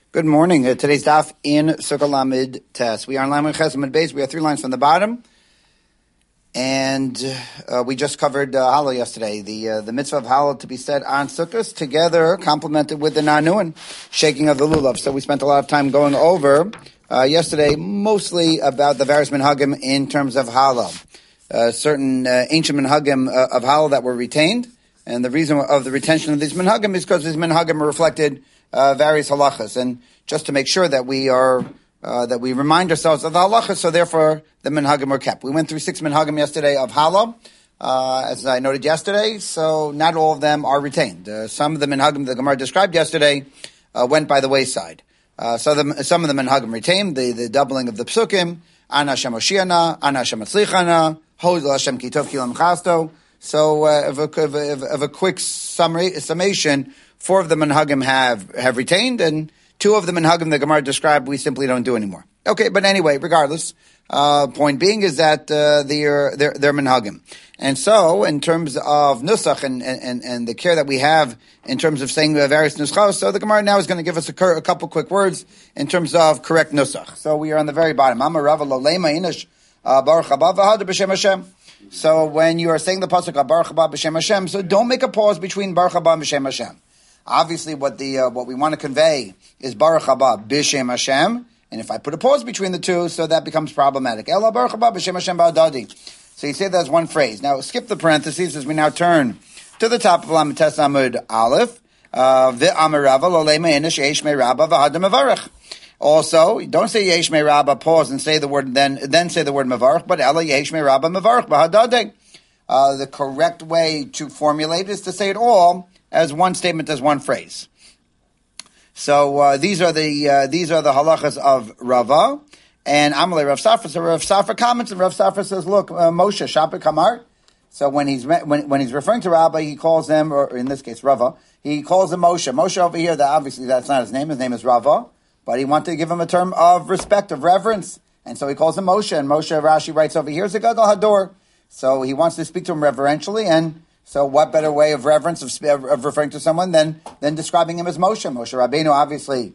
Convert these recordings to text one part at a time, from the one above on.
Good morning. Today's daf in Sukkah Lamed Tes. We are in Lamed Ches Lamed Beis. We have 3 lines from the bottom, and we just covered Hallel yesterday. The mitzvah of Hallel to be said on Sukkahs, together complemented with the Nanuin, shaking of the lulav. So we spent a lot of time going over yesterday, mostly about the various minhagim in terms of Hallel. Certain ancient minhagim of Hallel that were retained, and the reason of the retention of these minhagim is because these minhagim are reflected various halachas, and just to make sure that we are that we remind ourselves of the halachas, so therefore the minhagim are kept. We went through 6 minhagim yesterday of Hallel, as I noted yesterday. So not all of them are retained. Some of the minhagim the Gemara described yesterday went by the wayside. Some of the minhagim retained the doubling of the psukim, Ana Hashem Oshiana, Ana Hashem Atzlichana, Hod Hashem Kitov Kilam Chasto. So of a quick summation. 4 of the minhagim have retained, and 2 of the minhagim the Gemara described we simply don't do anymore. Okay, but anyway, regardless, point being is that they're minhagim, and so in terms of nusach and the care that we have in terms of saying various nuschos, so the Gemara now is going to give us a couple quick words in terms of correct nusach. So we are on the very bottom. Amar Rava lo lema inish baruch haba v'hada b'shem Hashem. So when you are saying the pasuk baruch haba b'shem Hashem, so don't make a pause between baruch haba and b'shem Hashem. Obviously, what we want to convey is Baruch Haba B'Shem Hashem, and if I put a pause between the two, so that becomes problematic. Ela Baruch Haba B'Shem Hashem Ba'adadi. So you say that as one phrase. Now skip the parentheses as we now turn to the top of Lamed Tes Amud Aleph. V'Amar Rava Lo Lema Inish Yesh Me Rabba V'Hadam Mevarach. Also, don't say Yesh Me Rabba, pause and say the word, then say the word Mevarach, but Ela Yesh Me Rabba Mevarach B'Hadadi. The correct way to formulate is to say it all as one statement, as one phrase. So these are the halachas of Rava and Amalei Rav Safra. So Rav Safra comments, and Rav Safra says, "Look, Moshe Shapir Kamar." So when he's referring to Rabbi, he calls him, or in this case Rava, he calls him Moshe. Moshe over here, obviously that's not his name. His name is Rava, but he wanted to give him a term of respect, of reverence, and so he calls him Moshe. And Moshe, Rashi writes over here, is a Gadol Hador. So he wants to speak to him reverentially, and so what better way of reverence of referring to someone than describing him as Moshe? Moshe Rabbeinu, obviously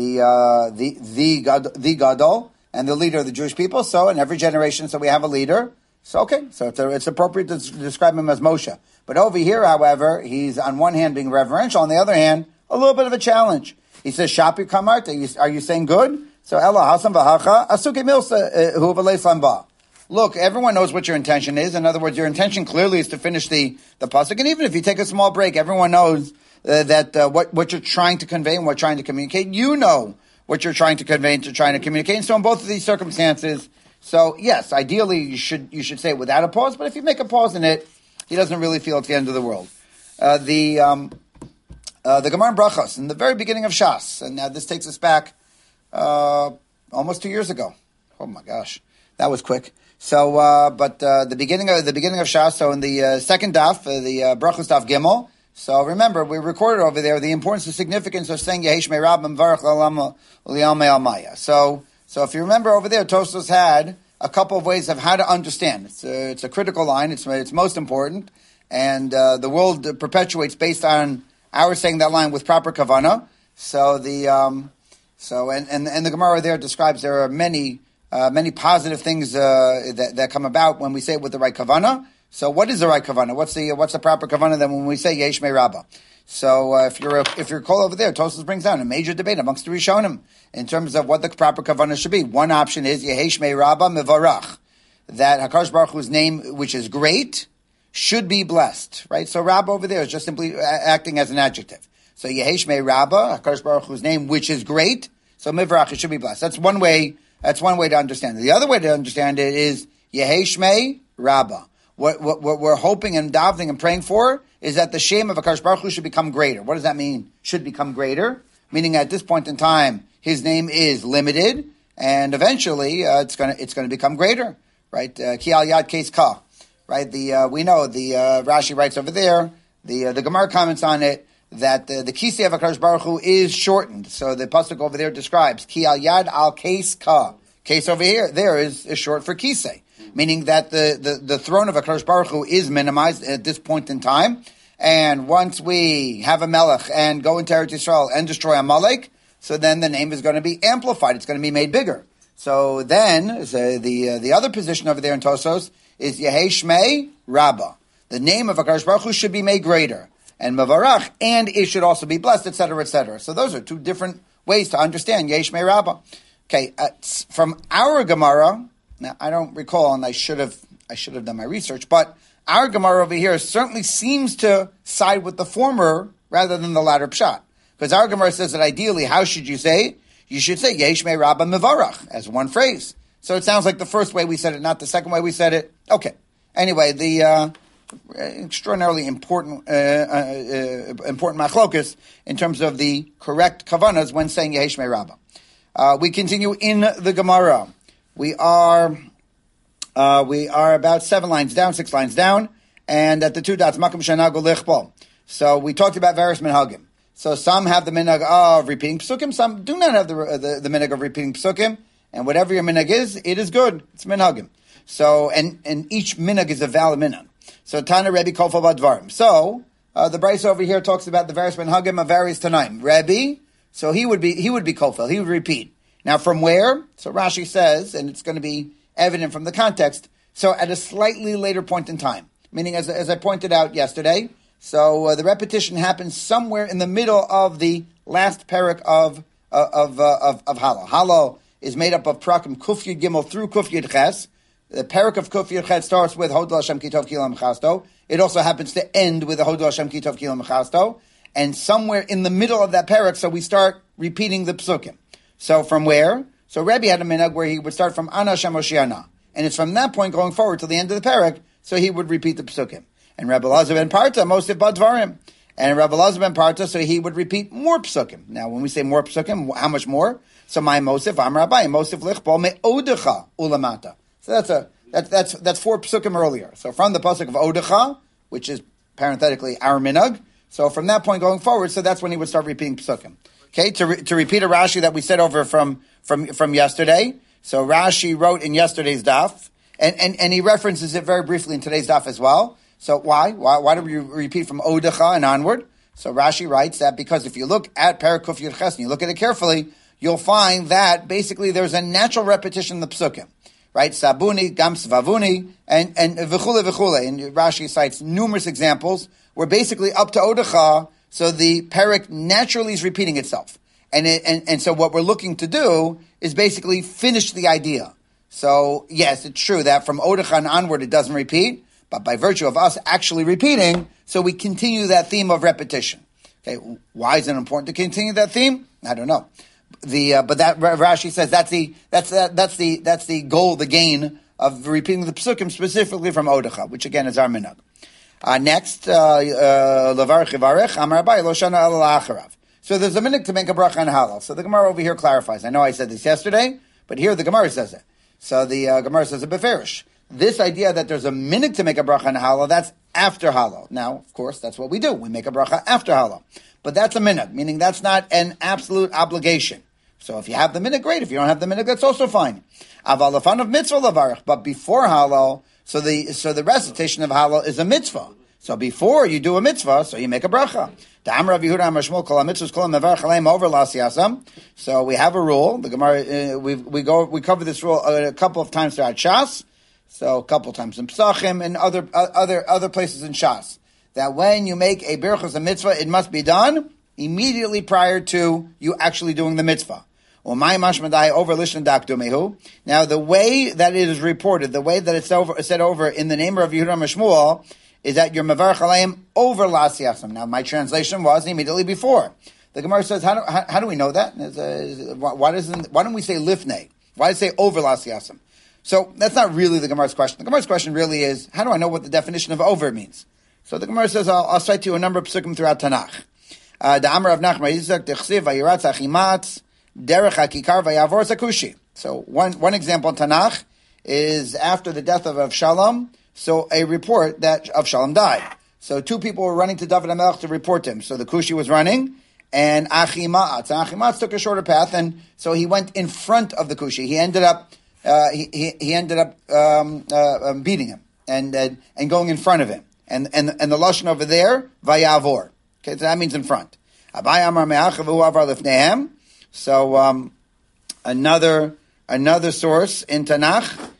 the Gadol and the leader of the Jewish people. So in every generation, so we have a leader. So okay, so it's appropriate to describe him as Moshe. But over here, however, he's on one hand being reverential, on the other hand, a little bit of a challenge. He says, "Shapi Kamart, are you saying good?" So Ella Hasam V'Hacha Asuke Milsa Hu V'Leislam Ba. Look, everyone knows what your intention is. In other words, your intention clearly is to finish the pasuk. And even if you take a small break, everyone knows that what you're trying to convey and what you're trying to communicate. You know what you're trying to convey and trying to communicate. And so in both of these circumstances, so yes, ideally you should say it without a pause. But if you make a pause in it, he doesn't really feel it's the end of the world. The Gemara in Brachos, in the very beginning of Shas, and now this takes us back almost 2 years ago. Oh my gosh, that was quick. So, the beginning of Shas, so in the second daf, the Brachos daf Gimel. So remember, we recorded over there the importance and significance of saying Yehesh Me'Rab M'Varach L'Al Me'Almaya. So if you remember over there, Tosfos had a couple of ways of how to understand. It's a critical line. It's most important, and the world perpetuates based on our saying that line with proper kavana. So the Gemara there describes there are many positive things that come about when we say it with the right kavana. So what is the right kavana? What's the proper kavana then when we say Yesh Me Rabba? So if you're call over there, Tosfos brings down a major debate amongst the Rishonim in terms of what the proper kavana should be. One option is Yehesh Me Rabba Mevarach, that HaKadosh Baruch Hu's name, which is great, should be blessed, right? So Rabba over there is just simply acting as an adjective. So Yehesh Me Rabba, HaKadosh Baruch Hu's name, which is great, so Mevarach, it should be blessed. That's one way to understand it. The other way to understand it is Yehesh Me Rabba. What we're hoping and davening and praying for is that the shame of HaKadosh Baruch Hu should become greater. What does that mean? Should become greater? Meaning at this point in time, his name is limited, and eventually it's going to become greater, right? Ki al yad case ka, right? We know the Rashi writes over there. The Gemara comments on it that the kisei of HaKadosh Baruch Hu is shortened. So the pasuk over there describes ki al yad al case ka. Case over here there is short for kisei, meaning that the throne of HaKadosh Baruch Hu is minimized at this point in time. And once we have a melech and go into Eretz Yisrael and destroy Amalek, so then the name is going to be amplified. It's going to be made bigger. So then, the other position over there in Tosos is Yehei Shmei Rabbah. The name of HaKadosh Baruch Hu should be made greater. And Mavarach, and it should also be blessed, etc., etc. So those are two different ways to understand Yehei Shmei Rabbah. Okay, from our Gemara, now I don't recall, and I should have done my research, but our Gemara over here certainly seems to side with the former rather than the latter pshat. Because our Gemara says that ideally, how should you say it? You should say Yehei Shmei Rabbah Mevarach as one phrase. So it sounds like the first way we said it, not the second way we said it. Okay. Anyway, the extraordinarily important machlokus in terms of the correct kavanas when saying Yehei Shmei Rabbah. We continue in the Gemara. We are about 6 lines down, and at the 2 dots, Makom Shanago Lichbol. So we talked about various minhagim. So some have the minhag of repeating psukim, some do not have the minhag of repeating psukim, and whatever your minhag is, it is good. It's minhagim. So, and each minhag is a valid minhag. So Tana Rebbe Kofel Badvarim. So the Bryce over here talks about the various minhagim of various Tanaim. Rebbe, so he would be Kofel, he would repeat. Now from where? So Rashi says, and it's going to be evident from the context, so at a slightly later point in time, meaning as I pointed out yesterday, so the repetition happens somewhere in the middle of the last parak of Halo. Halo is made up of prakim Kuf Yud Gimel through Kuf Yud Ches. The parak of Kuf Yud Ches starts with Hodel Hashem Kitov Kilam Chasto. It also happens to end with the Hodel Hashem Kitov Kilam Chasto. And somewhere in the middle of that parak, so we start repeating the psukim. So from where? So Rebbe had a minhag where he would start from Ana Hashem Oshiana. And it's from that point going forward to the end of the parak, so he would repeat the psukim. And Rabbi Elazar ben Parta, Mosif Badvarim. And Rabbi Elazar ben Parta, so he would repeat more psukim. Now, when we say more psukim, how much more? So my Mosif, I'm Rabbi, Mosif Lichbol Me'odecha Ulamata. So that's 4 psukim earlier. So from the pasuk of Odecha, which is parenthetically our minhag, so from that point going forward, so that's when he would start repeating psukim. Okay, to repeat a Rashi that we said over from yesterday. So Rashi wrote in yesterday's daf, and he references it very briefly in today's daf as well. So why do we repeat from Odecha and onward? So Rashi writes that because if you look at Parak Kuf Yud Ches and you look at it carefully, you'll find that basically there's a natural repetition in the psukim, right? Sabuni, Gam Svavuni, and v'chule v'chule. And Rashi cites numerous examples where basically up to Odecha, so the parak naturally is repeating itself. And so what we're looking to do is basically finish the idea. So yes, it's true that from Odecha and onward it doesn't repeat, but by virtue of us actually repeating, so we continue that theme of repetition. Okay, why is it important to continue that theme? I don't know. But that Rashi says that's the goal, the gain of repeating the psukim specifically from Odecha, which again is our minhag. Next, Lavarch Yivarech Amar Abai Lo Shana Ela La'acharav. So there's a minhag to make a bracha on halal. So the Gemara over here clarifies. I know I said this yesterday, but here the Gemara says it. So the Gemara says it beferish. This idea that there's a minhag to make a bracha on halal, that's after halal. Now, of course, that's what we do. We make a bracha after halal. But that's a minhag, meaning that's not an absolute obligation. So if you have the minhag, great. If you don't have the minhag, that's also fine. Aval lefan of mitzvah lavarach. But before halal, so the recitation of halal is a mitzvah. So before you do a mitzvah, so you make a bracha. So we have a rule. The Gemara we cover this rule a couple of times throughout Shas. So a couple of times in Pesachim and other places in Shas. That when you make a birchas a mitzvah, it must be done immediately prior to you actually doing the mitzvah. Now, the way that it is reported, the way that it's said over in the name of Yehuda Mishmuel, is that you're mevarch aleim over lasiyasam. Now, my translation was immediately before. The Gemara says, how do we know that? Why don't we say lifnei? Why does it say over lasiyasam? So that's not really the Gemara's question. The Gemara's question really is, how do I know what the definition of over means? So the Gemara says, I'll cite to you a number of psukim throughout Tanakh. The Amar of Nachman Yitzchak dechsiv vayiratz achimatz derech hakikar vayavor zakushi. So one example in Tanakh is after the death of Avshalom. So a report that Avshalom died. So 2 people were running to David HaMelech to report him. So the Kushi was running, and Achimaatz. And Achimaatz took a shorter path, and so he went in front of the Kushi. He ended up beating him and going in front of him. And the lashon over there, vayavor. Okay, so that means in front. Abai Amar Me'achav Hu Avar Lifnehem. So another source in Tanakh,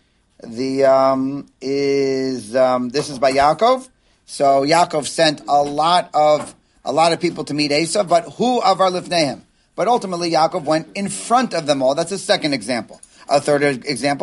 this is by Yaakov. So Yaakov sent a lot of people to meet Esav, but who of our lifneim? But ultimately Yaakov went in front of them all. That's a second example. A third example,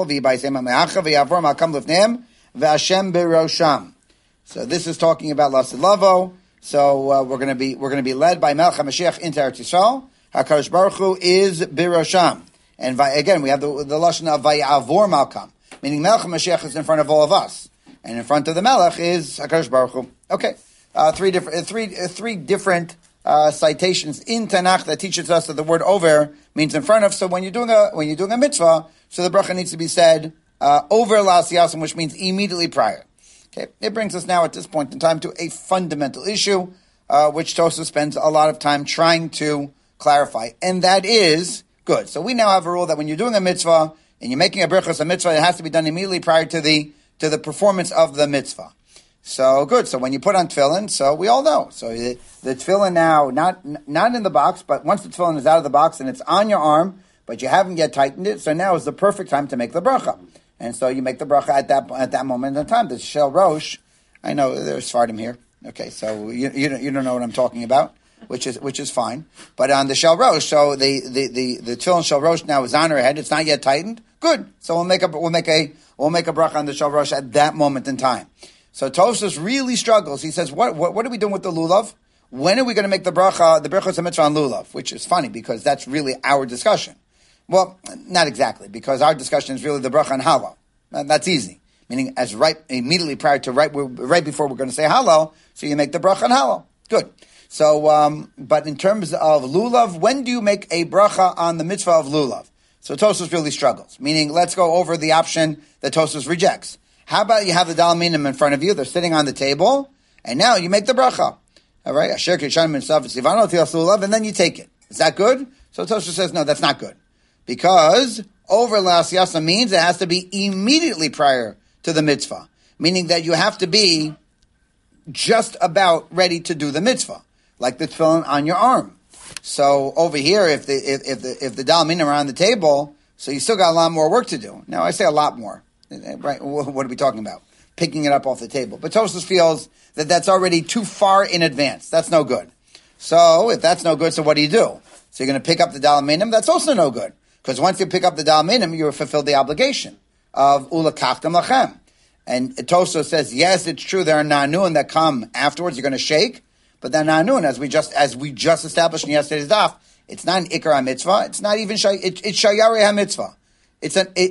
so this is talking about Lasilavo. So we're going to be led by Melech HaMashiach into Eretz Yisrael. HaKadosh Baruch Hu is Birosham. And again, we have the lashon of Vayavor Malkam, meaning Melech HaMashiach is in front of all of us, and in front of the Melech is HaKadosh Baruch Hu. Okay, three different citations in Tanakh that teaches us that the word over means in front of. So when you're doing a mitzvah, so the bracha needs to be said over La'asiyasim, which means immediately prior. Okay, it brings us now at this point in time to a fundamental issue, which Tosfos spends a lot of time trying to clarify, and that is good. So we now have a rule that when you're doing a mitzvah and you're making a brachos, a mitzvah, it has to be done immediately prior to the performance of the mitzvah. So good. So when you put on tefillin, so we all know. So the tefillin now, not in the box, but once the tefillin is out of the box and it's on your arm, but you haven't yet tightened it, so now is the perfect time to make the bracha. And so you make the bracha at that moment in time. The Shel Rosh, I know there's Sfardim here. Okay, so you don't know what I'm talking about, which is fine. But on the Shel Rosh, so the tefillin Shel Rosh now is on her head. It's not yet tightened. Good. So we'll make a bracha on the Shel Rosh at that moment in time. So Tosfos really struggles. He says, what are we doing with the lulav? When are we going to make the brachos mitzvah on lulav? Which is funny because that's really our discussion. Well, not exactly, because our discussion is really the bracha on halal. That's easy. Meaning immediately prior to right before we're going to say halal, so you make the bracha on halal. Good. So, but in terms of lulav, when do you make a bracha on the mitzvah of lulav? So Tosfos really struggles. Meaning, let's go over the option that Tosfos rejects. How about you have the dal minim in front of you? They're sitting on the table, and now you make the bracha. All right, and then you take it. Is that good? So Tosfos says, no, that's not good. Because over La'asiyasa means it has to be immediately prior to the mitzvah. Meaning that you have to be just about ready to do the mitzvah. Like the tefillin on your arm. So over here, if the dal minim are on the table, so you still got a lot more work to do. Now I say a lot more. Right? What are we talking about? Picking it up off the table. But Tosfos feels that that's already too far in advance. That's no good. So if that's no good, so what do? So you're going to pick up the dal minim. That's also no good. Because once you pick up the dal minim, you fulfill the obligation of ulakachtem lachem. And Tosfos says, yes, it's true, there are na'anun that come afterwards. You're going to shake. But that na'anun, as we just established in yesterday's daf, it's not an ikar ha-mitzvah. It's not even it's shayarei ha-mitzvah. It's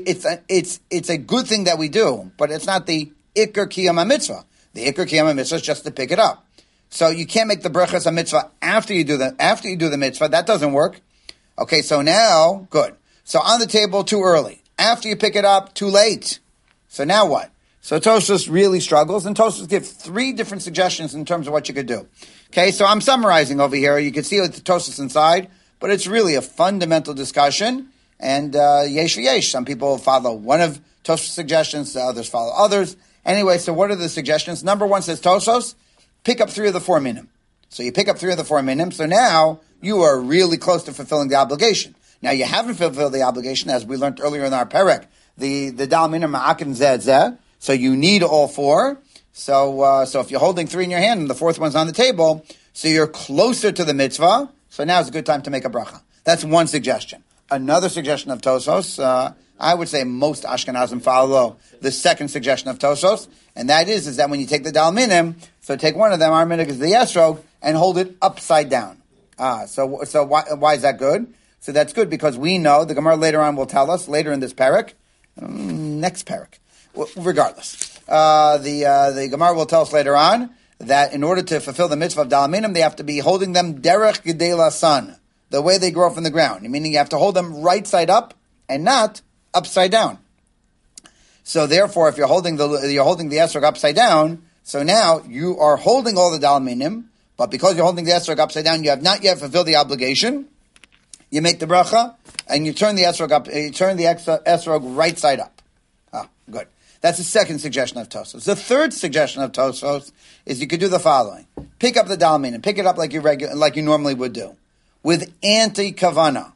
a good thing that we do, but it's not the ikar kiyam ha-mitzvah. The ikar kiyam ha-mitzvah is just to pick it up. So you can't make the brachas ha-mitzvah after you do the mitzvah. That doesn't work. Okay, so now, good. So on the table, too early. After you pick it up, too late. So now what? So Tosfos really struggles, and Tosfos gives 3 different suggestions in terms of what you could do. Okay, so I'm summarizing over here. You can see the Tosfos inside, but it's really a fundamental discussion, and yesh v'yesh. Some people follow one of Tosfos' suggestions, the others follow others. Anyway, so what are the suggestions? Number 1 says, Tosfos, pick up 3 of the 4 minim. So you pick up 3 of the 4 minim, so now you are really close to fulfilling the obligation. Now you haven't fulfilled the obligation, as we learned earlier in our perek, the dal minim ma'akin zeh. So you need all 4. So if you're holding 3 in your hand and the 4th one's on the table, so you're closer to the mitzvah. So now is a good time to make a bracha. That's one suggestion. Another suggestion of Tosfos, I would say most Ashkenazim follow the second suggestion of Tosfos, and that is that when you take the dal minim, so take one of them, our minig is the esrog, and hold it upside down. So why is that good? So that's good because we know the Gemara later on will tell us later in this parak, next parak. Regardless, the Gemara will tell us later on that in order to fulfill the mitzvah of dal minim, they have to be holding them derech gedei sun, the way they grow from the ground. Meaning you have to hold them right side up and not upside down. So therefore, if you're holding the esrog upside down, so now you are holding all the dal minim, but because you're holding the esrog upside down, you have not yet fulfilled the obligation. You make the bracha and you turn the esrog up. You turn the esrog right side up. Good. That's the second suggestion of Tosfos. The third suggestion of Tosfos is you could do the following: pick up the dal minim, pick it up like you normally would do, with anti-kavana.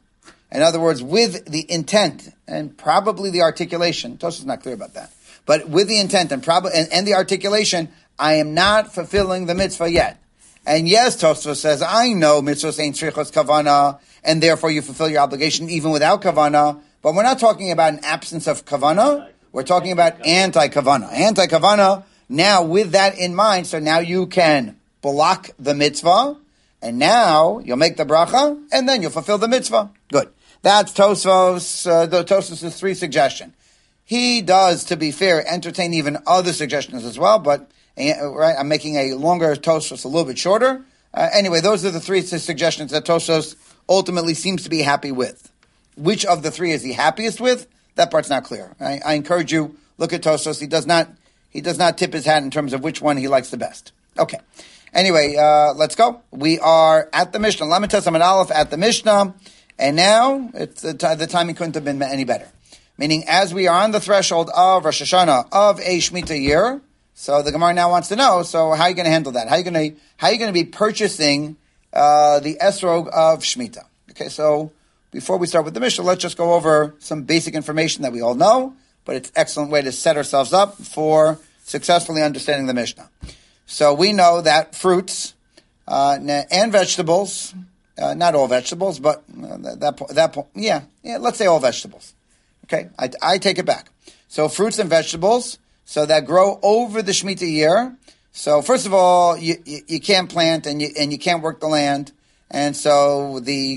In other words, with the intent and probably the articulation. Tosfos is not clear about that. But with the intent and the articulation, I am not fulfilling the mitzvah yet. And yes, Tosfos says, I know mitzvahs ain't tzrichos kavana, and therefore you fulfill your obligation even without kavana. But we're not talking about an absence of kavana. We're talking about anti-kavana. Anti-kavana, now with that in mind, so now you can block the mitzvah, and now you'll make the bracha, and then you'll fulfill the mitzvah. Good. That's Tosfos, Tosfos' 3 suggestion. He does, to be fair, entertain even other suggestions as well, but right, I'm making a longer Tosfos, a little bit shorter. Anyway, those are the 3 suggestions that Tosfos ultimately seems to be happy with. Which of the 3 is he happiest with? That part's not clear. I encourage you, look at Tosfos. He does not tip his hat in terms of which one he likes the best. Okay. Anyway, let's go. We are at the Mishnah. Lamed Tes Amud Aleph at the Mishnah. And now, the timing couldn't have been any better. Meaning, as we are on the threshold of Rosh Hashanah, of a Shemitah year, so the Gemara now wants to know, so how are you going to handle that? How are you going to be purchasing the esrog of Shemitah? Okay, so before we start with the Mishnah, let's just go over some basic information that we all know, but it's an excellent way to set ourselves up for successfully understanding the Mishnah. So we know that fruits and vegetables, not all vegetables, but let's say all vegetables. Okay, I take it back. So fruits and vegetables, so that grow over the Shemitah year. So first of all, you can't plant and you can't work the land, and so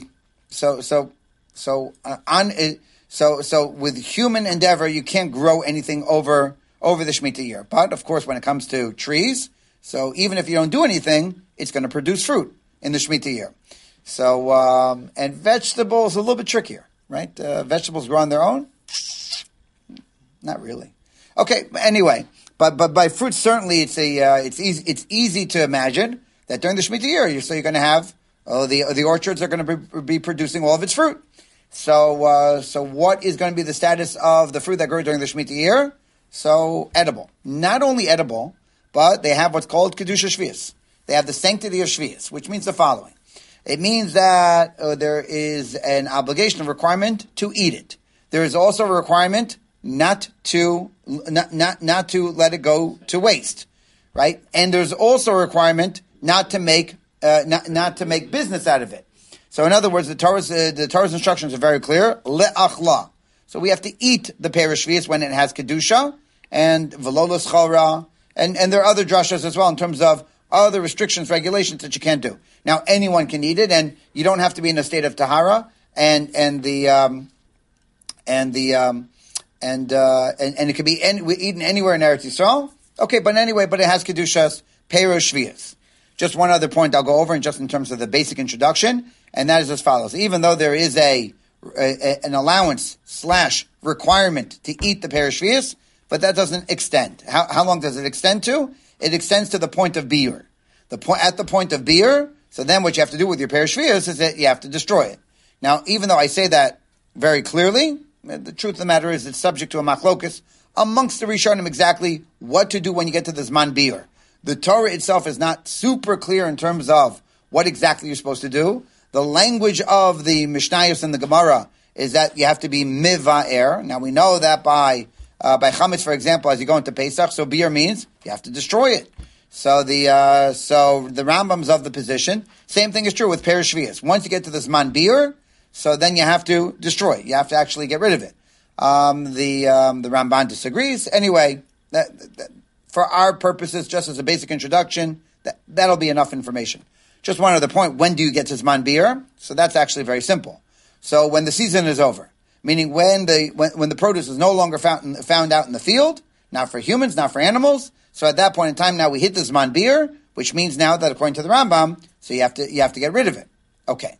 with human endeavor, you can't grow anything over the Shemitah year. But of course, when it comes to trees, so even if you don't do anything, it's going to produce fruit in the Shemitah year. So and vegetables a little bit trickier, right? Vegetables grow on their own. Not really. Okay. Anyway, but by fruits certainly it's easy to imagine that during the Shemitah year you're going to have the orchards are going to be producing all of its fruit. So what is going to be the status of the fruit that grew during the Shemitah year? So edible. Not only edible, but they have what's called kedusha shvius. They have the sanctity of shvius, which means the following. It means that there is an obligation, a requirement to eat it. There is also a requirement not to let it go to waste, right? And there's also a requirement not to make business out of it. So in other words, the Torah's instructions are very clear. Le'achla. So we have to eat the perish shvius when it has kedusha and velolos chalra, and there are other drashas as well in terms of other restrictions, regulations that you can't do. Now anyone can eat it, and you don't have to be in a state of tahara, and it can be eaten anywhere in Eretz Yisrael. Okay, but it has kedushas perish shvius. Just one other point I'll go over, just in terms of the basic introduction, and that is as follows. Even though there is an allowance / requirement to eat the perish shvius, but that doesn't extend. How long does it extend to? It extends to the point of biur. At the point of biur, so then what you have to do with your perish shvius is that you have to destroy it. Now, even though I say that very clearly, the truth of the matter is it's subject to a machlokus amongst the Rishonim exactly what to do when you get to the Zman biur. The Torah itself is not super clear in terms of what exactly you're supposed to do. The language of the Mishnayos and the Gemara is that you have to be miva'er. Now we know that by chametz, for example, as you go into Pesach, so biur means you have to destroy it. So the Rambam's of the position. Same thing is true with perish shvius. Once you get to the Zman biur, so then you have to destroy it. You have to actually get rid of it. The Ramban disagrees. Anyway, that for our purposes, just as a basic introduction, that'll be enough information. Just one other point, when do you get to Zman biur? So that's actually very simple. So when the season is over, meaning when the produce is no longer found out in the field, not for humans, not for animals, so at that point in time now we hit the Zman biur, which means now that according to the Rambam, so you have to get rid of it. Okay.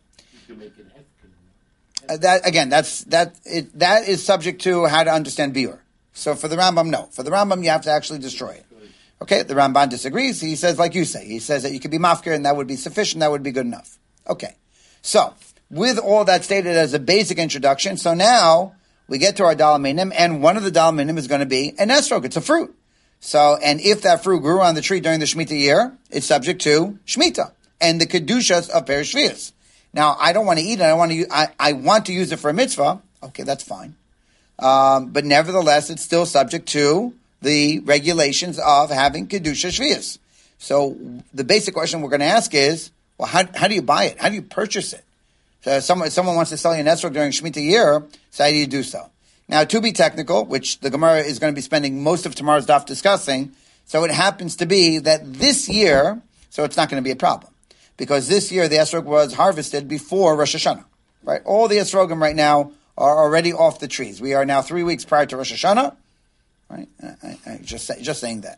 That is subject to how to understand biur. So for the Rambam, no. For the Rambam, you have to actually destroy it. Okay, the Ramban disagrees. He says, like you say, he says that you could be mafkir and that would be sufficient, that would be good enough. Okay, so with all that stated as a basic introduction, so now we get to our dal minim, and one of the dal minim is going to be an esrog. It's a fruit. So, and if that fruit grew on the tree during the Shemitah year, it's subject to Shemitah and the kedushas of perish shvius. Now, I don't want to eat it. I want to use it for a mitzvah. Okay, that's fine. But nevertheless, it's still subject to the regulations of having Kedusha Shvius. So the basic question we're going to ask is, well, how do you buy it? How do you purchase it? So someone wants to sell you an esrog during Shemitah year, so how do you do so? Now, to be technical, which the Gemara is going to be spending most of tomorrow's daf discussing, so it happens to be that this year, so it's not going to be a problem. Because this year the esrog was harvested before Rosh Hashanah. Right? All the esrogim right now are already off the trees. We are now 3 weeks prior to Rosh Hashanah. Right? I just saying that.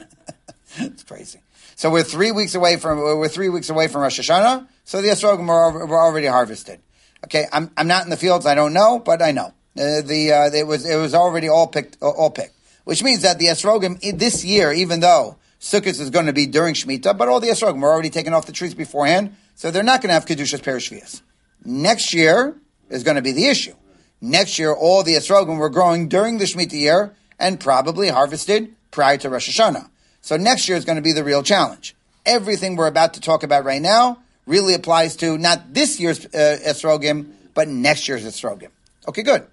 It's crazy. So we're 3 weeks away from Rosh Hashanah. So the esrogim were already harvested. Okay, I'm not in the fields. I don't know, but I know it was already all picked. Which means that the esrogim this year, even though Sukkot is going to be during Shemitah, but all the esrogim were already taken off the trees beforehand, so they're not going to have kedushas perish shvius. Next year is going to be the issue. Next year, all the esrogim were growing during the Shemitah year and probably harvested prior to Rosh Hashanah. So next year is going to be the real challenge. Everything we're about to talk about right now really applies to not this year's esrogim, but next year's esrogim. Okay, good.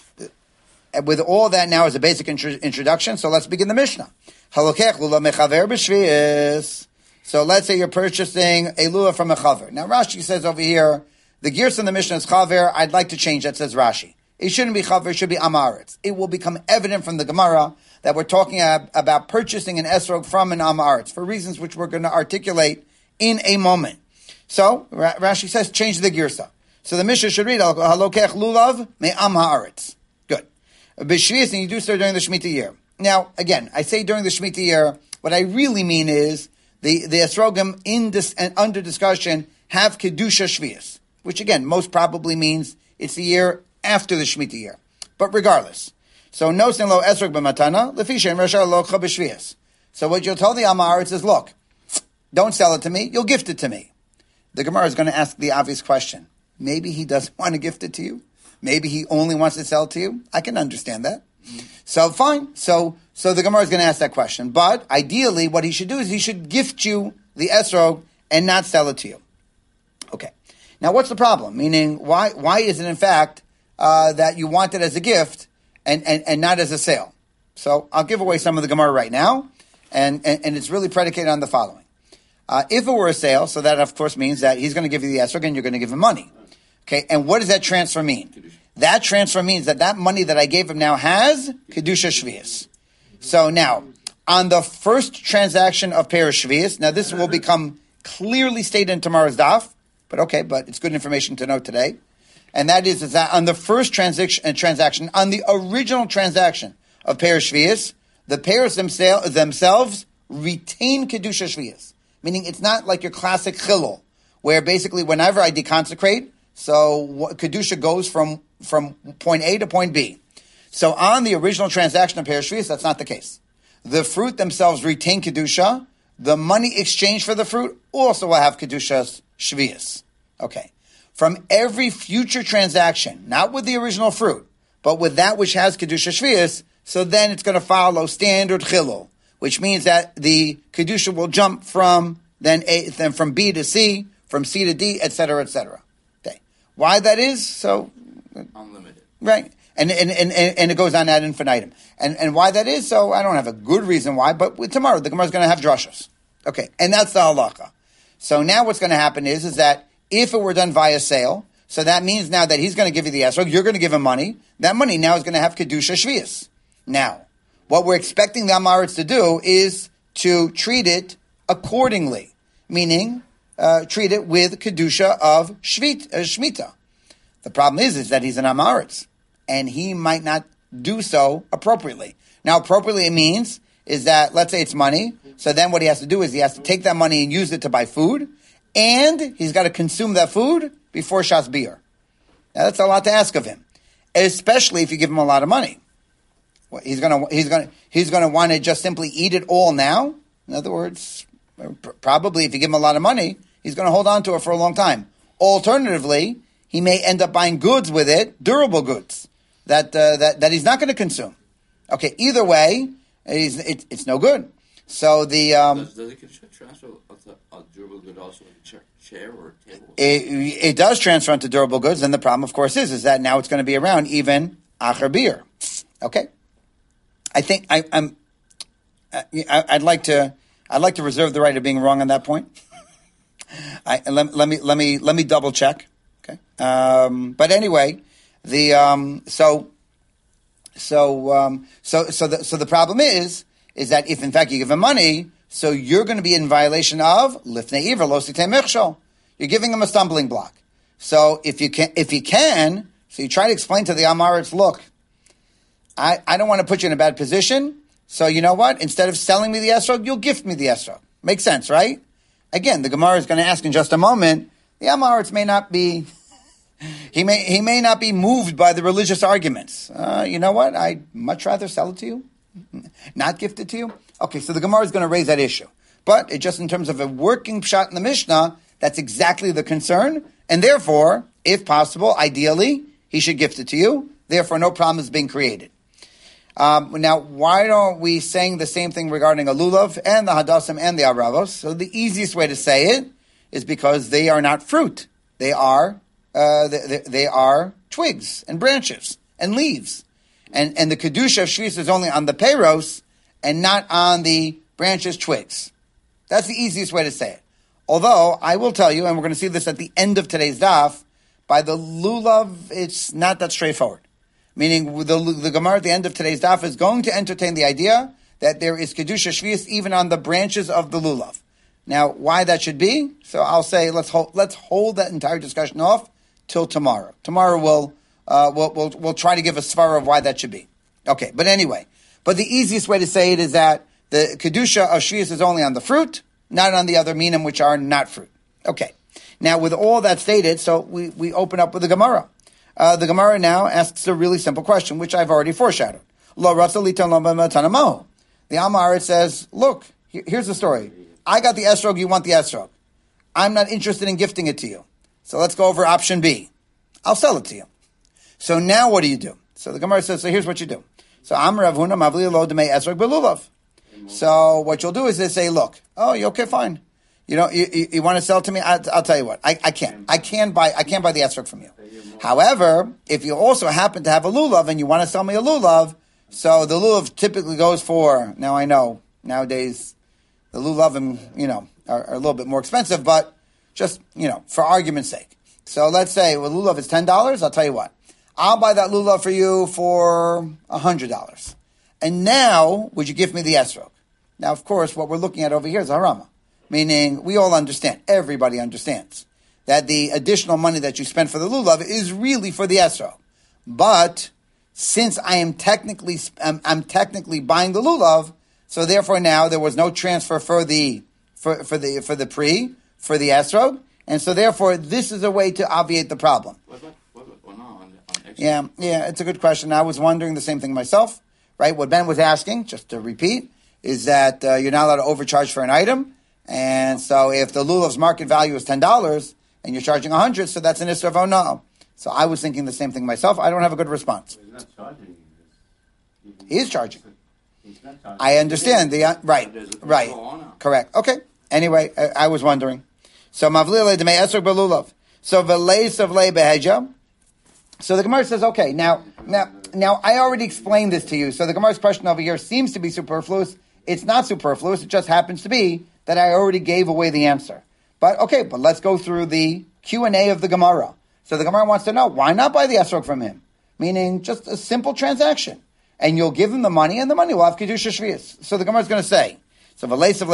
With all that now as a basic introduction, so let's begin the Mishnah. Halokech lula mechaver b'shvius. So let's say you're purchasing a lula from a chaver. Now Rashi says over here, the gears in the Mishnah is chaver. I'd like to change that, says Rashi. It shouldn't be chaver, it should be amaretz. It will become evident from the Gemara that we're talking about purchasing an esrog from an amaretz for reasons which we're going to articulate in a moment. So Rashi says, change the girsa. So the Mishnah should read, halokech lulav me'am haaretz. Good. B'shvius, and you do so during the Shemitah year. Now, again, I say during the Shemitah year, what I really mean is the esrogim under discussion have kedusha shvius, which again, most probably means it's the year after the Shemitah year. But regardless, so no sin lo esrog b'matana, lefisha rasha lo cha b'shvius. So what you'll tell the amaretz is, look, don't sell it to me, you'll gift it to me. The Gemara is going to ask the obvious question. Maybe he doesn't want to gift it to you. Maybe he only wants to sell it to you. I can understand that. So fine. So the Gemara is going to ask that question. But ideally, what he should do is he should gift you the esrog and not sell it to you. Okay. Now, what's the problem? Meaning, why is it in fact that you want it as a gift and not as a sale? So I'll give away some of the Gemara right now, and it's really predicated on the following. If it were a sale, so that of course means that he's going to give you the esrog and you're going to give him money. Okay, and what does that transfer mean? That transfer means that money that I gave him now has kedusha shvius. So now, on the first transaction of perish shvius, now this will become clearly stated in tomorrow's daf, but it's good information to know today. And that is that on the first transaction, on the original transaction of perish shvius, the payers themselves retain kedusha shvius. Meaning it's not like your classic chilul, where basically whenever I deconsecrate, so kedusha goes from point A to point B. So on the original transaction of perish shvius, that's not the case. The fruit themselves retain kedusha. The money exchanged for the fruit also will have kedusha shvius. Okay. From every future transaction, not with the original fruit, but with that which has kedusha shvius, so then it's going to follow standard chilul, which means that the kedusha will jump from from B to C, from C to D, etc., etc. Okay, why that is so unlimited, right? And it goes on ad infinitum. And why that is so, I don't have a good reason why, but tomorrow the Gemara is going to have drashos. Okay, and that's the halacha. So now what's going to happen is that if it were done via sale, so that means now that he's going to give you the esrog, you're going to give him money. That money now is going to have kedusha shvius. Now, what we're expecting the amaretz to do is to treat it accordingly, meaning treat it with kedusha of shmita. The problem is that he's an amaretz, and he might not do so appropriately. Now, appropriately it means is that, let's say it's money, so then what he has to do is he has to take that money and use it to buy food, and he's got to consume that food before Shas Biyur. Now, that's a lot to ask of him, especially if you give him a lot of money. He's going to want to just simply eat it all now. In other words, probably if you give him a lot of money, he's going to hold on to it for a long time. Alternatively, he may end up buying goods with it, durable goods that he's not going to consume. Okay, either way, it's no good. So the does it transfer a durable good also like a chair or a table? It does transfer into durable goods, and the problem, of course, is that now it's going to be around even acher beer. Okay, I think I'd like to reserve the right of being wrong on that point. Let me double check. Okay, but anyway, so the problem is that if in fact you give him money, so you're going to be in violation of lifnei iver lo sitei mechshol. You're giving him a stumbling block. So if you can, so you try to explain to the Amaritz, look, I don't want to put you in a bad position. So you know what? Instead of selling me the esrog, you'll gift me the esrog. Makes sense, right? Again, the Gemara is going to ask in just a moment. The Amaritz may not be. He may not be moved by the religious arguments. You know what? I'd much rather sell it to you, not gift it to you. Okay, so the Gemara is going to raise that issue. But it just in terms of a working pshat in the Mishnah, that's exactly the concern. And therefore, if possible, ideally, he should gift it to you. Therefore, no problem is being created. Now, why don't we saying the same thing regarding a lulav and the hadassim and the aravos? So the easiest way to say it is because they are not fruit. They are twigs and branches and leaves. And the kedusha of shvis is only on the peiros and not on the branches, twigs. That's the easiest way to say it. Although, I will tell you, and we're going to see this at the end of today's daf, by the lulav, it's not that straightforward. Meaning, the Gemara at the end of today's daf is going to entertain the idea that there is kedusha shvius even on the branches of the lulav. Now, why that should be? So I'll say let's hold that entire discussion off till tomorrow. Tomorrow we'll try to give a svara of why that should be. Okay, but anyway, the easiest way to say it is that the kedusha of shvius is only on the fruit, not on the other minim which are not fruit. Okay, now with all that stated, so we open up with the Gemara. The Gemara now asks a really simple question, which I've already foreshadowed. Lo rasa litan lo b'matanamo. The Amarit says, look, here's the story. I got the esrog, you want the esrog. I'm not interested in gifting it to you. So let's go over option B. I'll sell it to you. So now what do you do? So the Gemara says, so here's what you do. So Amar Rav Huna mavli lo demei esrog belulav. So what you'll do is they say, look, okay, fine. You know, you want to sell it to me? I'll tell you what. I can't. I can't buy the esrog from you. However, if you also happen to have a lulav and you want to sell me a lulav, so the lulav typically goes for, now I know, nowadays, the lulavim, are a little bit more expensive, but just, for argument's sake. So let's say, lulav is $10, I'll tell you what. I'll buy that lulav for you for $100. And now, would you give me the esrog? Now, of course, what we're looking at over here is harama. Meaning, we all understand, everybody understands, that the additional money that you spend for the lulav is really for the esrog. But, since I am technically buying the lulav, so therefore now there was no transfer for the esrog, and so therefore this is a way to obviate the problem. Yeah, it's a good question. I was wondering the same thing myself, right? What Ben was asking, just to repeat, is that you're not allowed to overcharge for an item, and so if the lulav's market value is $10 and you're charging $100, so that's an isra of no. So I was thinking the same thing myself. I don't have a good response. He's not charging. He is charging. He's not charging. I understand. Right. Correct. Okay. Anyway, I was wondering. So mavlile demei esrog belulav. So v'leis of le beheja. So the Gemara says, okay, now I already explained this to you. So the Gemara's question over here seems to be superfluous. It's not superfluous. It just happens to be that I already gave away the answer. But let's go through the Q&A of the Gemara. So the Gemara wants to know, why not buy the esrog from him? Meaning just a simple transaction. And you'll give him the money, and the money will have kedusha shvius. So the Gemara is going to say, so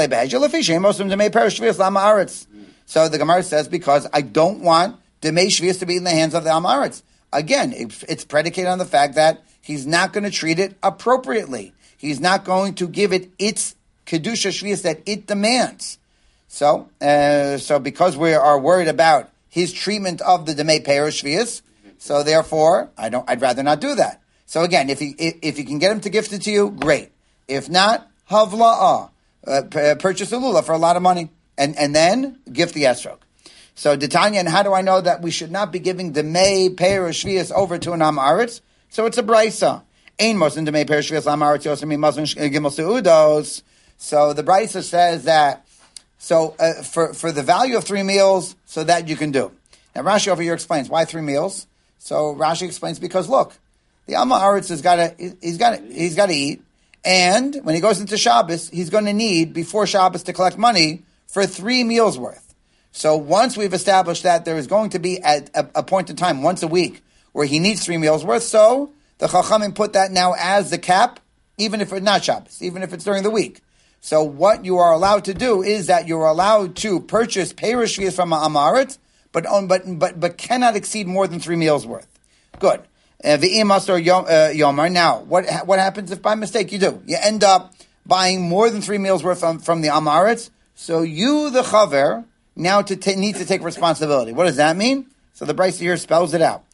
So the Gemara says, because I don't want demei shvius to be in the hands of the Amaretz. Again, it's predicated on the fact that he's not going to treat it appropriately. He's not going to give it its kedusha shvius that it demands. So because we are worried about his treatment of the demei peiros shvius, so therefore I'd rather not do that. So again, if you can get him to gift it to you, great. If not, havla'ah, purchase a lulav for a lot of money, and then gift the esrog. So D'Tanya, and how do I know that we should not be giving demei peiros shvius over to an Amaretz? So it's a brisa. Ein mosin demei peiros shvius Amaretz yosemi mazon gimel seudos. So the Brisa says that, for the value of 3 meals, so that you can do. Now Rashi over here explains why 3 meals. So Rashi explains because look, the Amma Aretz he's got to eat, and when he goes into Shabbos, he's going to need before Shabbos to collect money for 3 meals worth. So once we've established that there is going to be at a point in time once a week where he needs 3 meals worth, so the Chachamim put that now as the cap, even if it's not Shabbos, even if it's during the week. So what you are allowed to do is that you are allowed to purchase Perush Shvius from Amma Aretz, but cannot exceed more than 3 meals worth. Good. V'im or yomar. Now, what happens if by mistake you do? You end up buying more than 3 meals worth from the Amma Aretz. So you, the chaver, now need to take responsibility. What does that mean? So the Brisa here spells it out.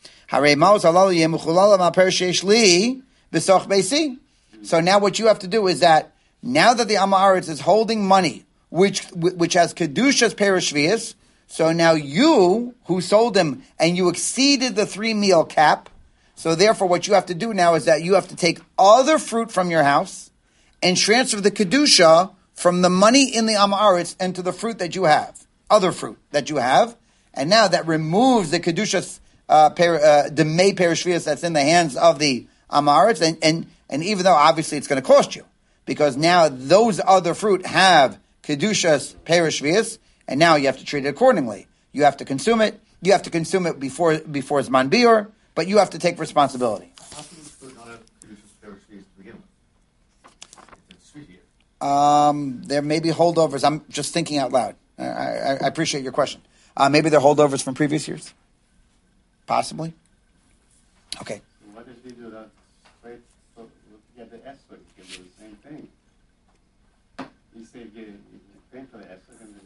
So now what you have to do is that now that the Amma Aretz is holding money, which has Kedushas Perush Shvius, so now you, who sold him, and you exceeded the 3 meal cap, so therefore what you have to do now is that you have to take other fruit from your house and transfer the Kedusha from the money in the Amma Aretz into the fruit that you have, other fruit that you have, and now that removes the Kedushas Demei Perush Shvius that's in the hands of the Amma Aretz, and even though obviously it's going to cost you, because now those other fruit have Kedushas Perush Shvius, and now you have to treat it accordingly. You have to consume it. You have to consume it before Zman Biur, but you have to take responsibility. How can this fruit not have Kedushas Perush Shvius to begin with? It's sweet here. There may be holdovers. I'm just thinking out loud. I appreciate your question. Maybe they're holdovers from previous years? Possibly? Okay. Why does he do that? Straight, so get the esrog, you can do the same thing. You say you pay for the esrog and then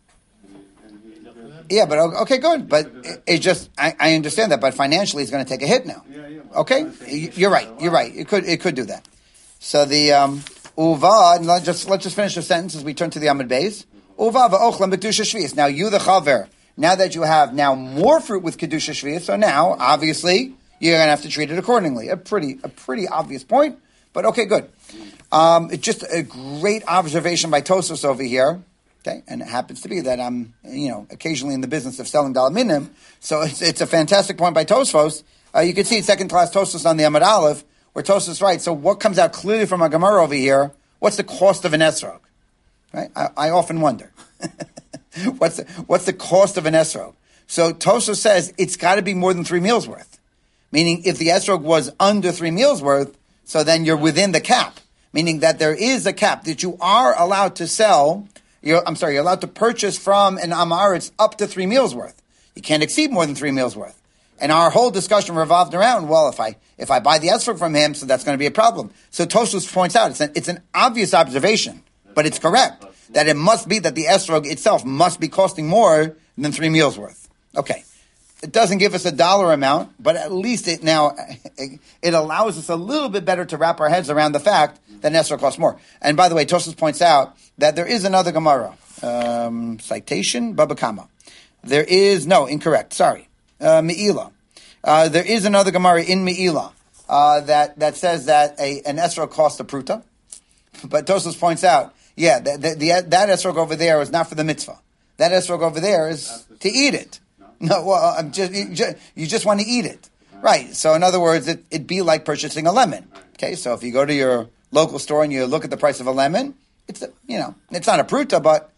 yeah, but okay, good. But it just, I understand that, but financially he's going to take a hit now. Yeah. Okay? You're right. It could do that. So the uva, let's just finish the sentence as we turn to the Amud Beis. Uva va'ochlam b'kedusha shvius. Now you, the chaver, now that you have now more fruit with kedusha shvius, so now obviously you're going to have to treat it accordingly. A pretty obvious point, but okay, good. It's just a great observation by Tosfos over here. Okay, and it happens to be that I'm, occasionally in the business of selling dalaminim, so it's a fantastic point by Tosfos. You can see second class Tosfos on the Amud Aleph, where Tosfos writes, so what comes out clearly from our Gemara over here, what's the cost of an esrog? Right? I often wonder. What's the cost of an esrog? So Tosfos says it's got to be more than 3 meals worth. Meaning if the esrog was under 3 meals worth, so then you're within the cap. Meaning that there is a cap that you are allowed to sell. You're allowed to purchase from an Amma Aretz up to 3 meals worth. You can't exceed more than 3 meals worth. And our whole discussion revolved around, well, if I buy the esrog from him, so that's going to be a problem. So Tosfos points out, it's an obvious observation, but it's correct, that it must be that the esrog itself must be costing more than 3 meals worth. Okay. It doesn't give us a dollar amount, but at least it allows us a little bit better to wrap our heads around the fact that an esrog costs more. And by the way, Tosfos points out that there is another Gemara. Citation, Baba Kama. Incorrect. Sorry. Me'ilah. There is another Gemara in Me'ilah that says that an esrog costs a pruta. But Tosfos points out, that esrog over there is not for the mitzvah. That esrog over there is to eat it. No, well, you just want to eat it. Right. So in other words, it'd be like purchasing a lemon. Okay, so if you go to your local store and you look at the price of a lemon, it's not a pruta, but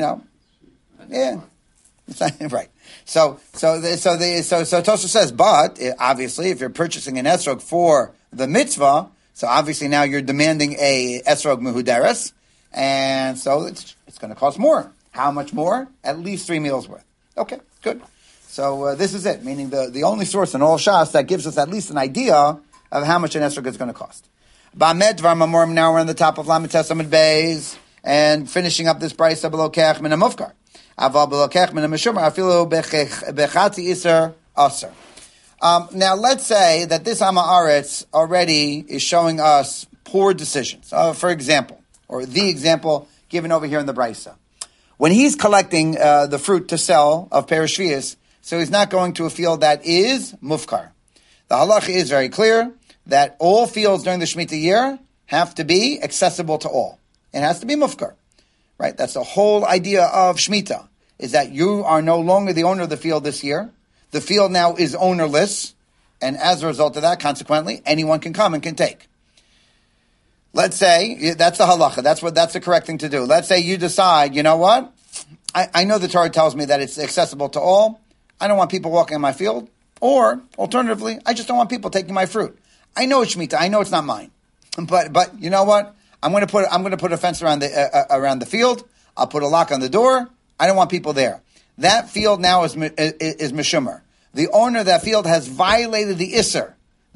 it's not right. So Tosfos says, but obviously, if you're purchasing an esrog for the mitzvah, so obviously now you're demanding a esrog mehuderes, and so it's going to cost more. How much more? At least 3 meals worth. Okay, good. So this is it, meaning the only source in all Shas that gives us at least an idea of how much an esrog is going to cost. Ba'med Dvar Mamorim, now we're on the top of Lamed Amud Beis, and finishing up this Brisa below Kech Min HaMufkar. Aval below Kech Min HaMeshumar, afilu bechatzi iser aser. Now let's say that this Amma Aretz already is showing us poor decisions. For example, or the example given over here in the Brisa. When he's collecting the fruit to sell of Perush Shvius, so he's not going to a field that is mufkar. The halacha is very clear that all fields during the Shemitah year have to be accessible to all. It has to be mufkar, right? That's the whole idea of Shemitah, is that you are no longer the owner of the field this year. The field now is ownerless, and as a result of that, consequently, anyone can come and can take. Let's say, that's the halacha, that's the correct thing to do. Let's say you decide, you know what? I know the Torah tells me that it's accessible to all. I don't want people walking in my field. Or, alternatively, I just don't want people taking my fruit. I know it's Shemitah. I know it's not mine. But you know what? I'm going to put a fence around the field. I'll put a lock on the door. I don't want people there. That field now is Meshumer. The owner of that field has violated the Isser.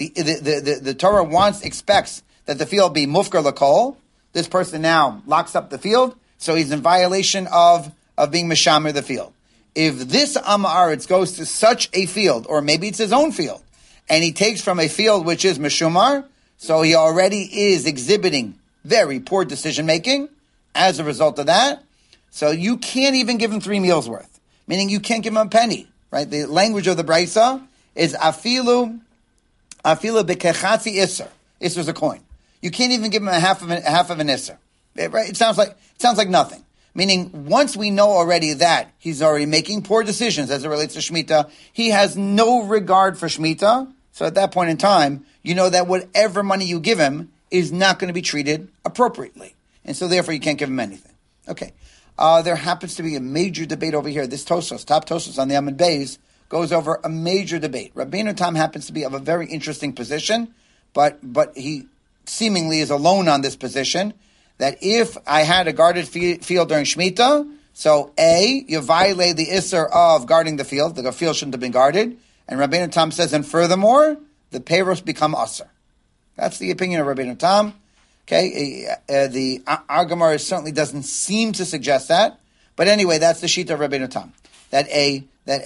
The Torah expects that the field be mufkar l'kol. This person now locks up the field, so he's in violation of being Meshamer the field. If this Am Haaretz goes to such a field, or maybe it's his own field, and he takes from a field which is Meshumar, so he already is exhibiting very poor decision-making as a result of that, so you can't even give him 3 meals worth, meaning you can't give him a penny, right? The language of the Brisa is afilu bekechatzi isser. Isser is a coin. You can't even give him a half of an isser. Right? It sounds like nothing. Meaning, once we know already that he's already making poor decisions as it relates to Shemitah, he has no regard for Shemitah. So at that point in time, you know that whatever money you give him is not going to be treated appropriately. And so therefore you can't give him anything. Okay. There happens to be a major debate over here. This Tosos, top Tosos on the Amud Beis, goes over a major debate. Rabbeinu Tam happens to be of a very interesting position, but he seemingly is alone on this position, that if I had a guarded field during Shemitah, so A, you violate the Isser of guarding the field field shouldn't have been guarded, and Rabbeinu Tam says, and furthermore, the peiros become Asr. That's the opinion of Rabbeinu Tam. Okay, the Gemara certainly doesn't seem to suggest that, but anyway, that's the Shita of Rabbeinu Tam. That a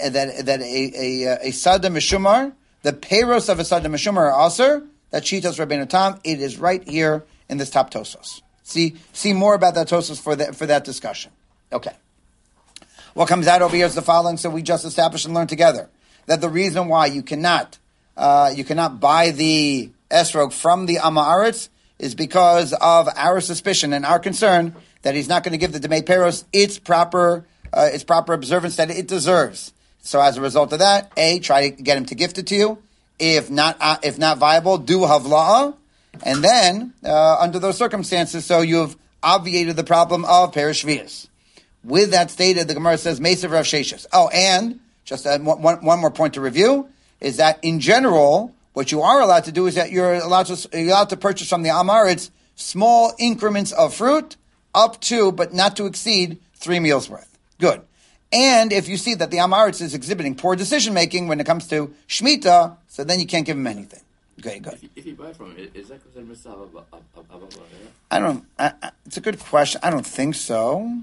Sada Meshumar, the peiros of a Sada Meshumar are Asr, that Shita's Rabbeinu Tam, it is right here in this top Tosos. See more about that Tosos for that discussion. Okay. What comes out over here is the following. So we just established and learned together that the reason why you cannot buy the esrog from the Am Haaretz is because of our suspicion and our concern that he's not going to give the Demei Peiros its proper observance that it deserves. So as a result of that, try to get him to gift it to you. If not viable, do havla'ah. And then, under those circumstances, so you've obviated the problem of Perish Shvius. With that stated, the Gemara says, Mesav Rav Sheshes. Oh, and, just one more point to review, is that in general, what you are allowed to do is that you're allowed to purchase from the Am Haaretz small increments of fruit, up to, but not to exceed, 3 meals worth. Good. And if you see that the Am Haaretz is exhibiting poor decision-making when it comes to Shemitah, so then you can't give him anything. Okay, good. If you buy from him, is that considered Mitzvah? I don't. It's a good question. I don't think so.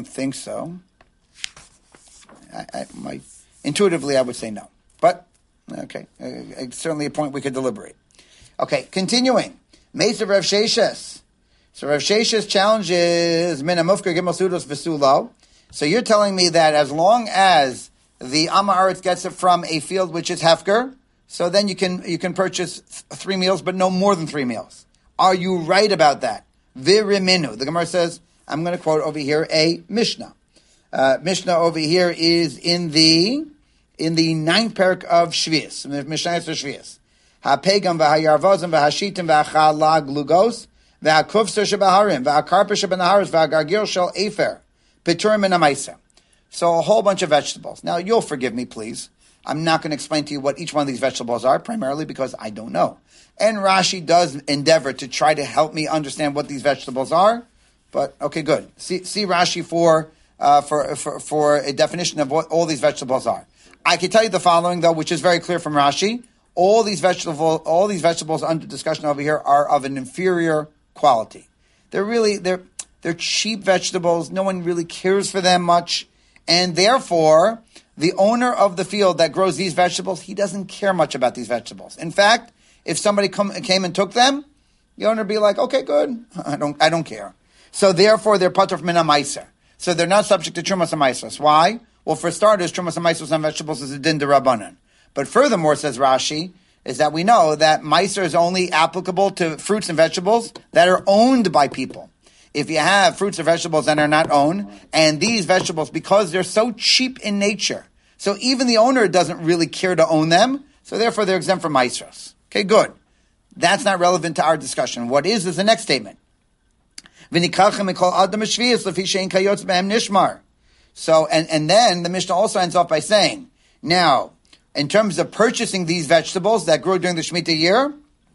Intuitively, I would say no. But okay, it's certainly a point we could deliberate. Okay, continuing. Mesa Rav Sheshes. So Rav Sheshes challenges Mina Mufker Gimel Sudos V'Sulo. So you're telling me that as long as the Am Haaretz gets it from a field which is Hefker, so then you can purchase 3 meals, but no more than 3 meals. Are you right about that? Viriminu. The Gemara says, I'm going to quote over here a Mishnah. Mishnah over here is in the 9th parak of Shvius. Mishnah is Shvius. Ha'pegam v'ha'yarvozim v'ha'shitim v'ha'chala glugos v'ha'kufser shebaharim v'ha'karper shebenaharis v'ha'gargir shel efer piturim min ha'maisa. So a whole bunch of vegetables. Now you'll forgive me, please. I'm not going to explain to you what each one of these vegetables are, primarily because I don't know. And Rashi does endeavor to try to help me understand what these vegetables are. But okay, good. See Rashi for a definition of what all these vegetables are. I can tell you the following though, which is very clear from Rashi. All these vegetables under discussion over here are of an inferior quality. They're cheap vegetables. No one really cares for them much, and therefore, the owner of the field that grows these vegetables, he doesn't care much about these vegetables. In fact, if somebody came and took them, the owner would be like, okay, good. I don't care. So therefore, they're patur min ha'maiser. So they're not subject to trumas ha'maisros. Why? Well, for starters, trumas ha'maisros on vegetables is a din derabanan. But furthermore, says Rashi, is that we know that maiser is only applicable to fruits and vegetables that are owned by people. if you have fruits or vegetables that are not owned, and these vegetables, because they're so cheap in nature, so even the owner doesn't really care to own them, so therefore they're exempt from maasros. Okay, good. That's not relevant to our discussion. What is the next statement. So, and then the Mishnah also ends off by saying, now, in terms of purchasing these vegetables that grew during the Shemitah year,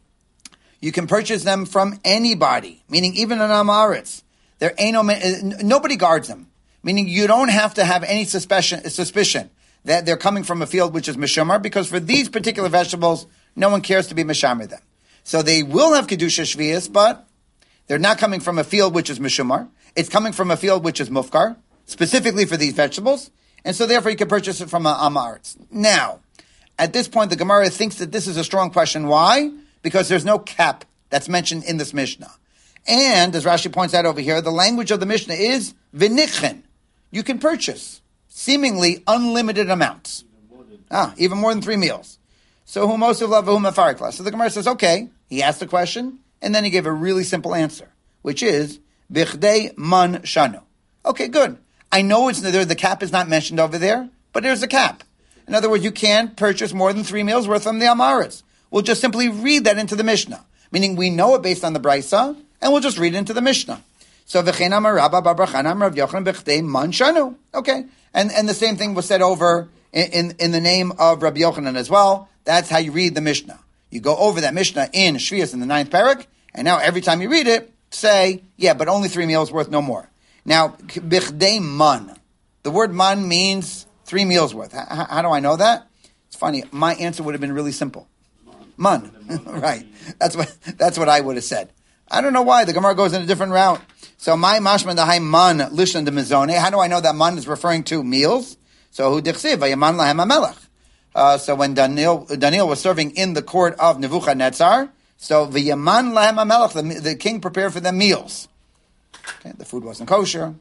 you can purchase them from anybody, meaning even an Amaretz. There ain't nobody guards them, meaning you don't have to have any suspicion that they're coming from a field which is Mishamar, because for these particular vegetables, no one cares to be Mishamar them. So they will have Kedusha Shvius, but they're not coming from a field which is Mishamar. It's coming from a field which is Mufkar, specifically for these vegetables, and so therefore you can purchase it from an Amaretz. Now, at this point, the Gemara thinks that this is a strong question. Why? Because there's no cap that's mentioned in this Mishnah. And, as Rashi points out over here, the language of the Mishnah is v'nichen. You can purchase seemingly unlimited amounts. Even more than 3 meals. So, hu mosiv la v'hu mefarik la. So the Gemara says, okay, he asked the question, and then he gave a really simple answer, which is, bichdei man shanu. Okay, good. I know the cap is not mentioned over there, but there's a cap. In other words, you can't purchase more than 3 meals worth from the Amaretz. We'll just simply read that into the Mishnah. Meaning we know it based on the Brisa, and we'll just read it into the Mishnah. So, v'chein amar Rabba bar bar Chana Rav Yochanan b'chdei man shanu. Okay. And the same thing was said over in the name of Rabbi Yochanan as well. That's how you read the Mishnah. You go over that Mishnah in Shvius in the 9th parak, and now every time you read it, say, yeah, but only 3 meals worth, no more. Now, b'chdei man. The word man means 3 meals worth. How do I know that? It's funny. My answer would have been really simple. Man. Right. That's what I would have said. I don't know why. The Gemara goes in a different route. So, my mashman dahai man lishlan de mizone. How do I know that man is referring to meals? So, hu dichsiv, vayaman lahem hamelech. So, when Daniel was serving in the court of Nebuchadnezzar, so vayaman lahem hamelech, the king prepared for them meals. Okay, the food wasn't kosher.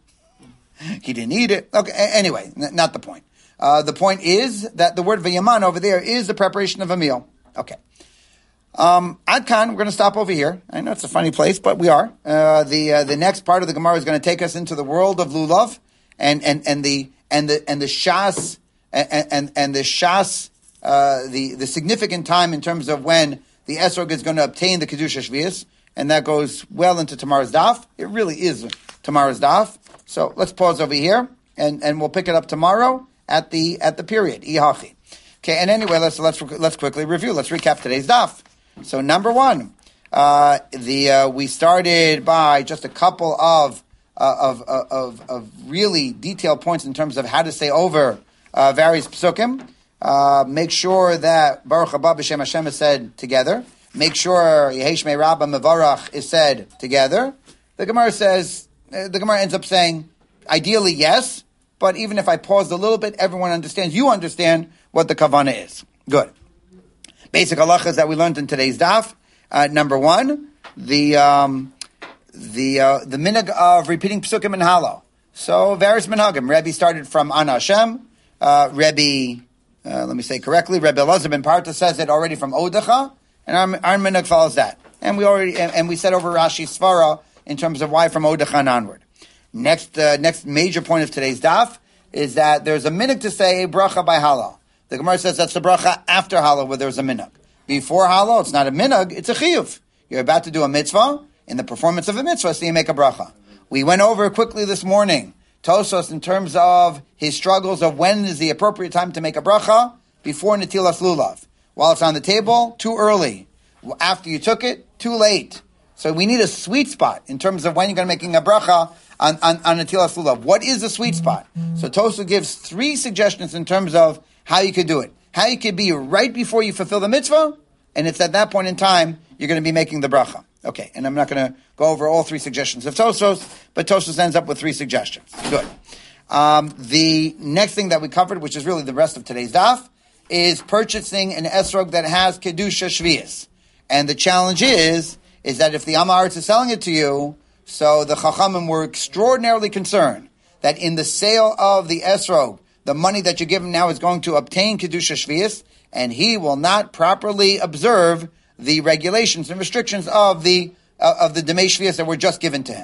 He didn't eat it. Okay, anyway, not the point. The point is that the word vayaman over there is the preparation of a meal. Okay. Adkan, we're going to stop over here. I know it's a funny place, but we are. The next part of the Gemara is going to take us into the world of lulav and the shas and the shas, the significant time in terms of when the esrog is going to obtain the kedusha shvius, and that goes well into tomorrow's daf. It really is tomorrow's daf. So let's pause over here, and we'll pick it up tomorrow at the period. Ihachi. Okay, and anyway, let's quickly review. Let's recap today's daf. So number 1, we started by just a couple of really detailed points in terms of how to say over various psukim. Make sure that Baruch haba b'shem Hashem is said together. Make sure Yehesh Mei Rabba Mevarach is said together. The Gemara ends up saying, ideally yes, but even if I paused a little bit, everyone understands. You understand what the kavanah is. Good. Basic halachas that we learned in today's daf. Number 1, the minhag of repeating psukim and halo. So various minhagim. Rebbe started from Ana Hashem. Rebbe, let me say correctly, Rebbe Elazar ben Parta says it already from Odecha, and our minhag follows that. And we said over Rashi Svara in terms of why from Odecha and onward. Next major point of today's daf is that there's a minhag to say a bracha by halo. The Gemara says that's the bracha after halo where there's a minhag. Before halo, it's not a minhag, it's a chiyuv. You're about to do a mitzvah, in the performance of a mitzvah, so you make a bracha. We went over quickly this morning, Tosos, in terms of his struggles of when is the appropriate time to make a bracha, before netilas lulav. While it's on the table, too early. After you took it, too late. So we need a sweet spot in terms of when you're going to making a bracha on netilas lulav. What is the sweet spot? So Tosos gives 3 suggestions in terms of how you could do it. How you could be right before you fulfill the mitzvah, and it's at that point in time you're going to be making the bracha. Okay, and I'm not going to go over all 3 suggestions of Tosos, but Tosos ends up with 3 suggestions. Good. The next thing that we covered, which is really the rest of today's daf, is purchasing an esrog that has kedusha shvius. And the challenge is that if the Amaretz is selling it to you, so the Chachamim were extraordinarily concerned that in the sale of the esrog, the money that you give him now is going to obtain kedusha shvius, and he will not properly observe the regulations and restrictions of the demei shvius that were just given to him.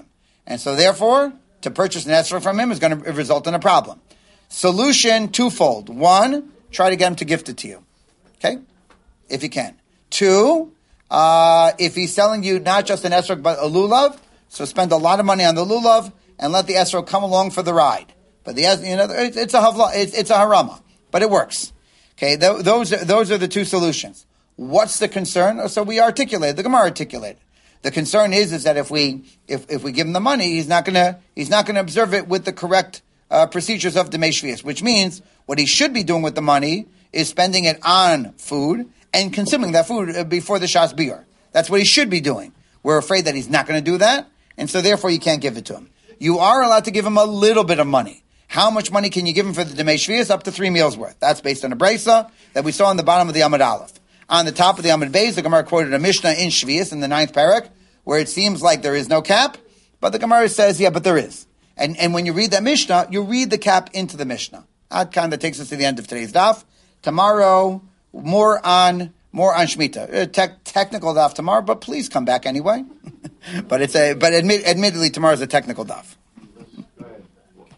And so therefore, to purchase an esrog from him is going to result in a problem. Solution twofold. One, try to get him to gift it to you. Okay? If you can. Two, if he's selling you not just an esrog but a lulav, so spend a lot of money on the lulav and let the esrog come along for the ride. But it's a havla, it's a harama, but it works. Okay, those are the two solutions. What's the concern? So we articulated, the Gemara articulated. The concern is that if we give him the money, he's not gonna observe it with the correct procedures of Demei Shvius, which means what he should be doing with the money is spending it on food and consuming that food before the Shas Biur. That's what he should be doing. We're afraid that he's not going to do that, and so therefore you can't give it to him. You are allowed to give him a little bit of money. How much money can you give him for the Demei Shvius? Up to 3 meals worth. That's based on a brisa that we saw on the bottom of the Amud Aleph. On the top of the Amud Beis, the Gemara quoted a Mishnah in Shvius in the 9th parak, where it seems like there is no cap, but the Gemara says, yeah, but there is. And when you read that Mishnah, you read the cap into the Mishnah. That kind of takes us to the end of today's daf. Tomorrow, more on Shemitah. Technical daf tomorrow, but please come back anyway. But admittedly, tomorrow is a technical daf.